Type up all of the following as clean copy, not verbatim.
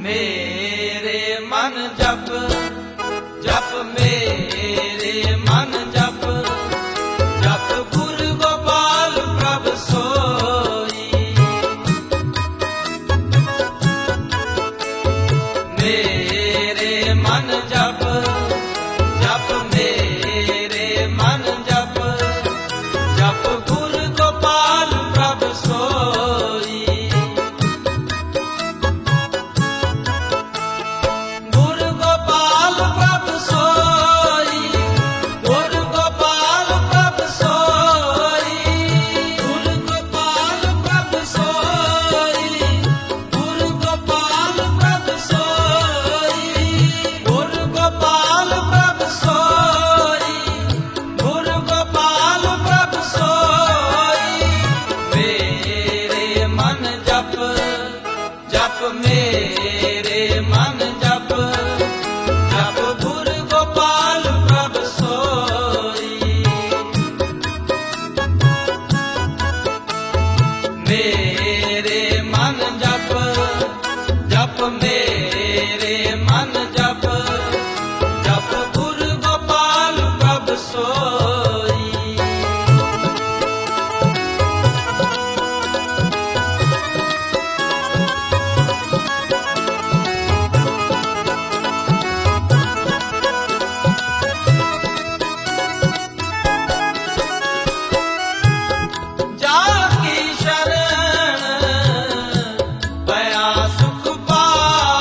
मेरे मन जप जप मेरे मन जप जप गुरु गोपाल प्रभ सोई। मेरे मन जप जप मेरे मन जप जप गुरु गोपाल प्रभ सोई। गुरु गोपाल प्रभ सोई गुरु गोपाल प्रभ सोई गुरु गोपाल प्रभ सोई गुरु गोपाल प्रभ सोई गुरु गोपाल प्रभ सोई गुरु गोपाल प्रभ सोई। मेरे मन जप जप मेरे मन जप जप गुरु गोपाल प्रभ सोई। मेरे मन जप जप मेरे मन जप जप गुरु गोपाल प्रभ सोई। जाकी शरण पया सुख पाया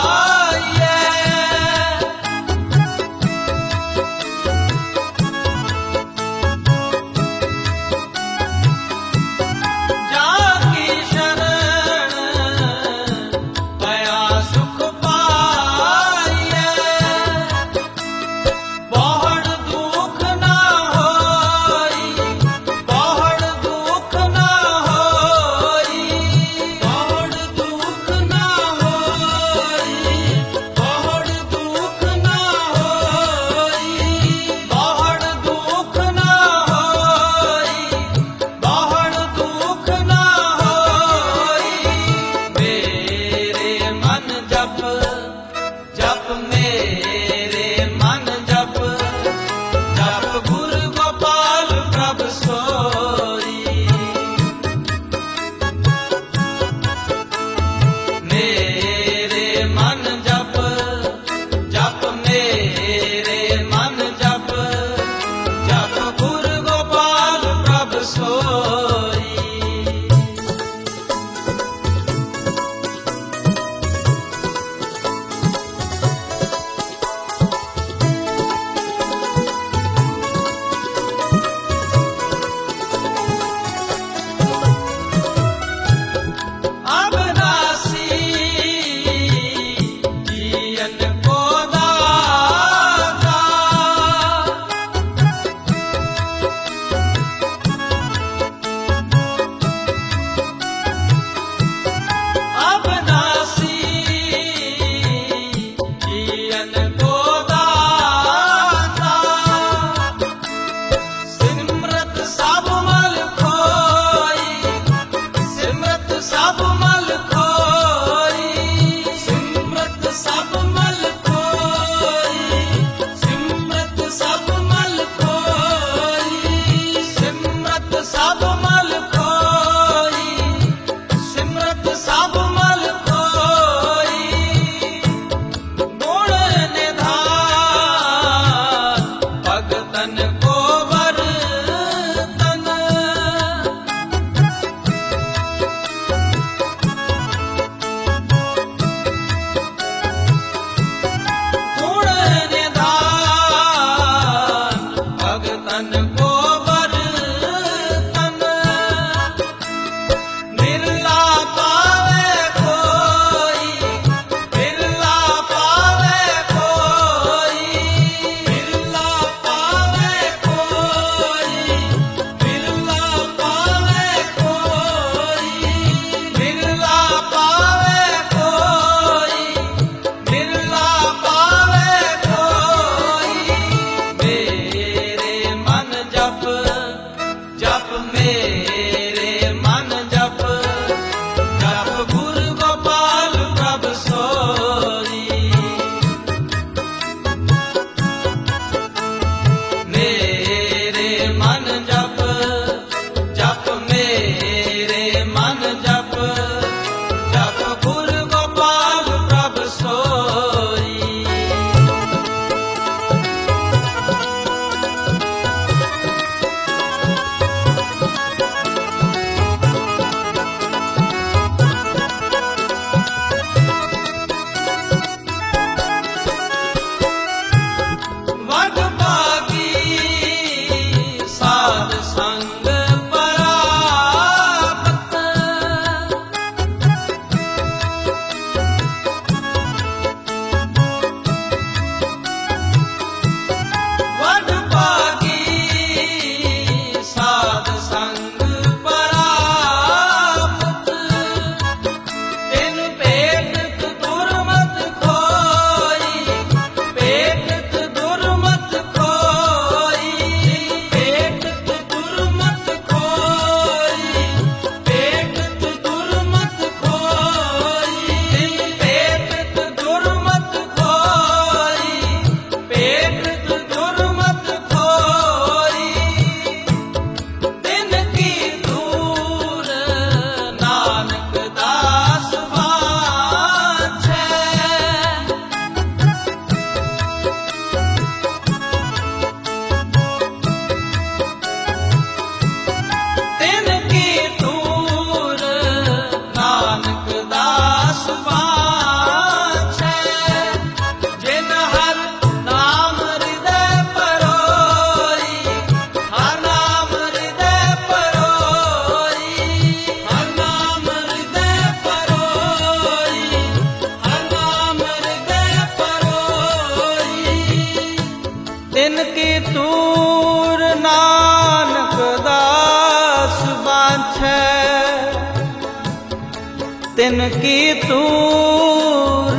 तिनकी तूर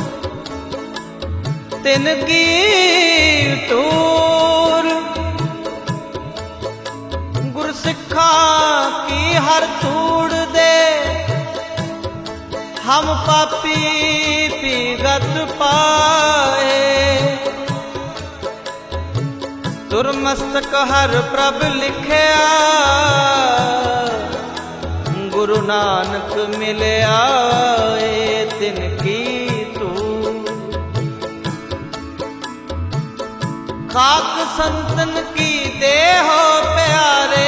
तिनकी तूर गुरसिखा की हर तूड़ दे हम पापी पीगत पाए दुर्मस्तक हर प्रभ लिखिया गुरु नानक मिलिया तिनकी तू खाक संतन की देहो प्यारे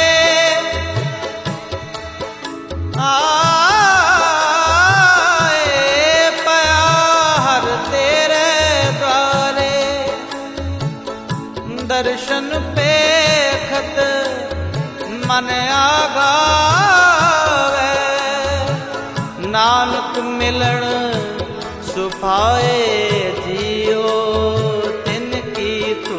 दर्शन पेखत मन आगावे नानक मिलन सुभाए जियो तिनकी तू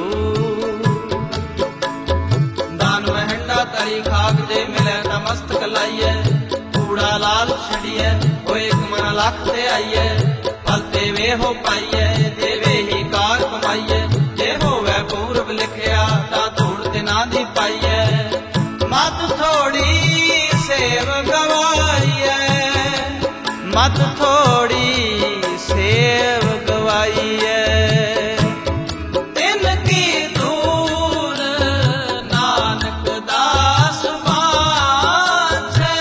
दान महंडा तरी खाक दे मिले मस्तक लाइए कूड़ा लाल छड़िए वो एक मन लख ते आइए पलते वे हो पाइए देवे ही कार कमाइए जे होवे पूर्व लिखिया ता धूड़ ते ना दी पाइए मत थोड़ी सेव गवाइए मत थोड़ी सेव गवाइए तिनकी दूर नानक दास बाछे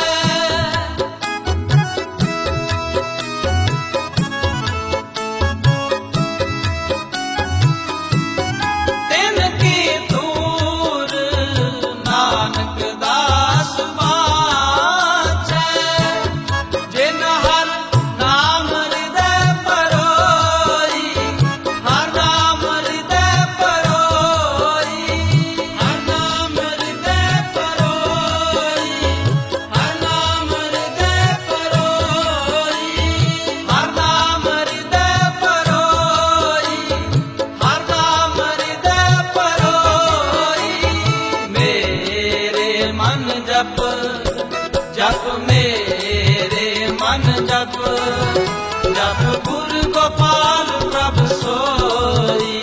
तिनकी दूर नानक दास बाछे जिन हर नाम हृदय परोई हर नाम हृदय परोई हर नाम हृदय परोई हर नाम हृदय परोई हर नाम हृदय परोई हर नाम हृदय परोई मेरे मन जप जप मेरे मन जप जप गुरु गोपाल प्रभ सोई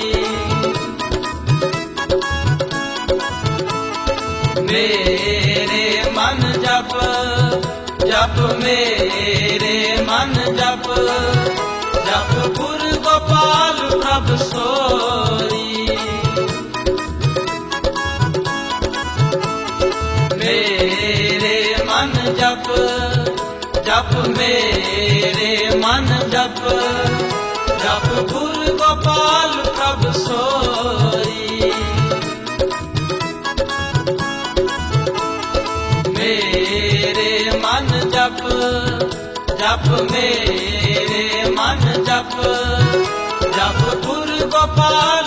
मेरे मन जप जप मेरे मन जप जप गुरु गोपाल प्रभ सोई मेरे मन जप जप मेरे मन जप जप गुरु गोपाल प्रभ सोई मेरे मन जप जप मेरे मन जप जप गुरु गोपाल